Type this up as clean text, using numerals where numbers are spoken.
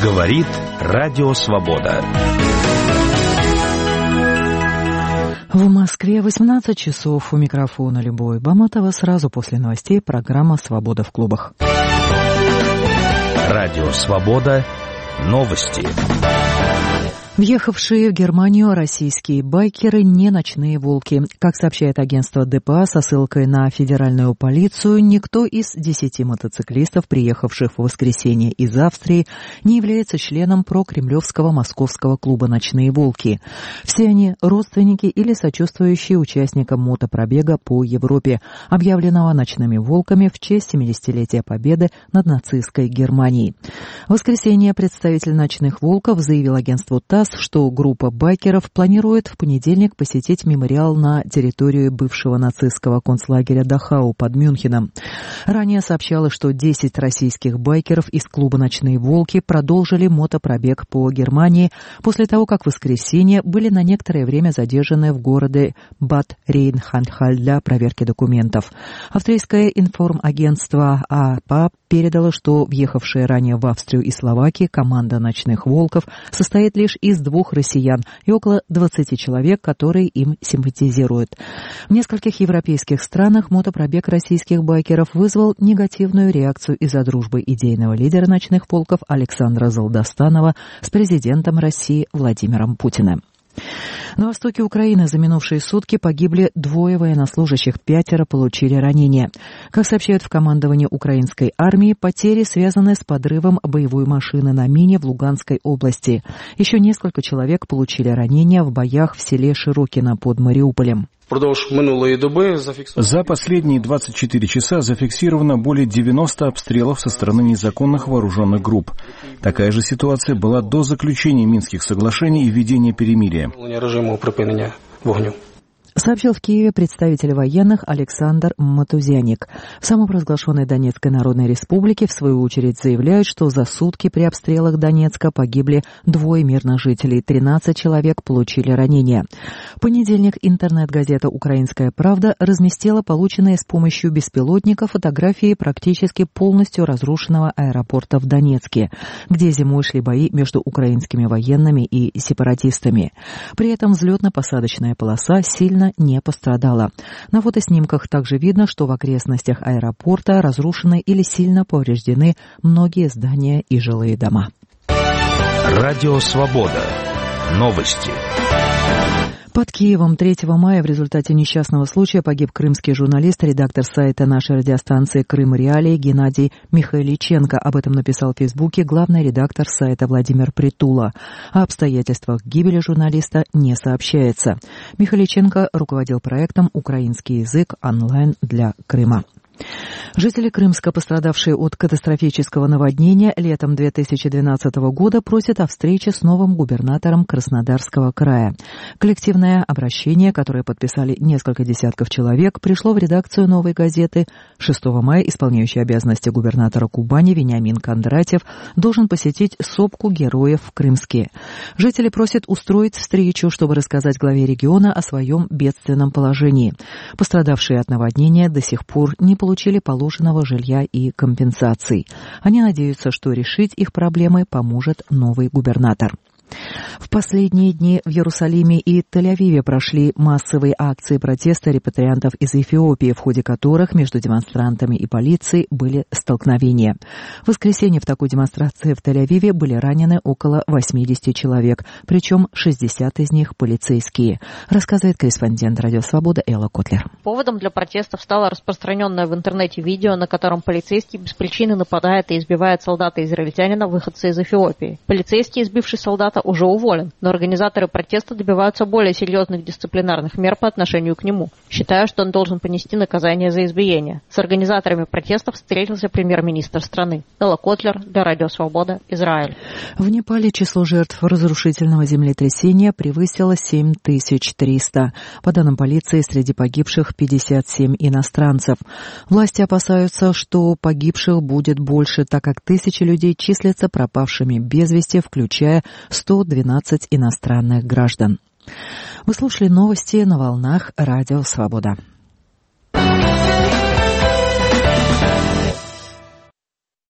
Говорит Радио Свобода. В Москве 18 часов. У микрофона Любовь Баматова. Сразу после новостей программа «Свобода в клубах». Радио Свобода. Новости. Въехавшие в Германию российские байкеры не ночные волки. Как сообщает агентство ДПА со ссылкой на федеральную полицию, никто из 10 мотоциклистов, приехавших в воскресенье из Австрии, не является членом прокремлевского московского клуба «Ночные волки». Все они родственники или сочувствующие участникам мотопробега по Европе, объявленного «Ночными волками» в честь 70-летия победы над нацистской Германией. В воскресенье представитель «Ночных волков» заявил агентству ТАСС, что группа байкеров планирует в понедельник посетить мемориал на территории бывшего нацистского концлагеря Дахау под Мюнхеном. Ранее сообщалось, что 10 российских байкеров из клуба «Ночные волки» продолжили мотопробег по Германии после того, как в воскресенье были на некоторое время задержаны в городе Бад Рейнхальд для проверки документов. Австрийское информагентство АПА передало, что въехавшая ранее в Австрию и Словакию команда «Ночных волков» состоит лишь из 2 россиян и около 20 человек, которые им симпатизируют. В нескольких европейских странах мотопробег российских байкеров вызвал негативную реакцию из-за дружбы идейного лидера «Ночных волков» Александра Золдостанова с президентом России Владимиром Путиным. На востоке Украины за минувшие сутки погибли 2 военнослужащих, 5 получили ранения. Как сообщают в командовании украинской армии, потери связаны с подрывом боевой машины на мине в Луганской области. Еще несколько человек получили ранения в боях в селе Широкино под Мариуполем. За последние 24 часа зафиксировано более 90 обстрелов со стороны незаконных вооруженных групп. Такая же ситуация была до заключения Минских соглашений и введения перемирия. Сообщил в Киеве представитель военных Александр Матузяник. В самопровозглашенной Донецкой Народной Республике, в свою очередь, заявляют, что за сутки при обстрелах Донецка погибли 2 мирных жителей, 13 человек получили ранения. В понедельник интернет-газета «Украинская правда» разместила полученные с помощью беспилотника фотографии практически полностью разрушенного аэропорта в Донецке, где зимой шли бои между украинскими военными и сепаратистами. При этом взлетно-посадочная полоса сильно не пострадала. На фотоснимках также видно, что в окрестностях аэропорта разрушены или сильно повреждены многие здания и жилые дома. Радио Свобода. Новости. Под Киевом 3 мая в результате несчастного случая погиб крымский журналист, редактор сайта нашей радиостанции «Крым Реалии» Геннадий Михайличенко. Об этом написал в Фейсбуке главный редактор сайта Владимир Притула. О обстоятельствах гибели журналиста не сообщается. Михайличенко руководил проектом «Украинский язык онлайн для Крыма». Жители Крымска, пострадавшие от катастрофического наводнения летом 2012 года, просят о встрече с новым губернатором Краснодарского края. Коллективное обращение, которое подписали несколько десятков человек, пришло в редакцию «Новой газеты». 6 мая исполняющий обязанности губернатора Кубани Вениамин Кондратьев должен посетить сопку героев в Крымске. Жители просят устроить встречу, чтобы рассказать главе региона о своем бедственном положении. Пострадавшие от наводнения до сих пор не получили положенного жилья и компенсаций. Они надеются, что решить их проблемы поможет новый губернатор. В последние дни в Иерусалиме и Тель-Авиве прошли массовые акции протеста репатриантов из Эфиопии, в ходе которых между демонстрантами и полицией были столкновения. В воскресенье в такой демонстрации в Тель-Авиве были ранены около 80 человек, причем 60 из них полицейские, рассказывает корреспондент «Радио Свобода» Элла Котлер. Поводом для протестов стало распространенное в интернете видео, на котором полицейский без причины нападает и избивает солдата-израильтянина, выходца из Эфиопии. Полицейский, избивший солдата, уже уволен, но организаторы протеста добиваются более серьезных дисциплинарных мер по отношению к нему, считая, что он должен понести наказание за избиение. С организаторами протестов встретился премьер-министр страны. Элла Котлер для Радио Свобода, Израиль. В Непале число жертв разрушительного землетрясения превысило 7300. По данным полиции, среди погибших 57 иностранцев. Власти опасаются, что погибших будет больше, так как тысячи людей числятся пропавшими без вести, включая 112 иностранных граждан. Вы слушали новости на волнах Радио Свобода.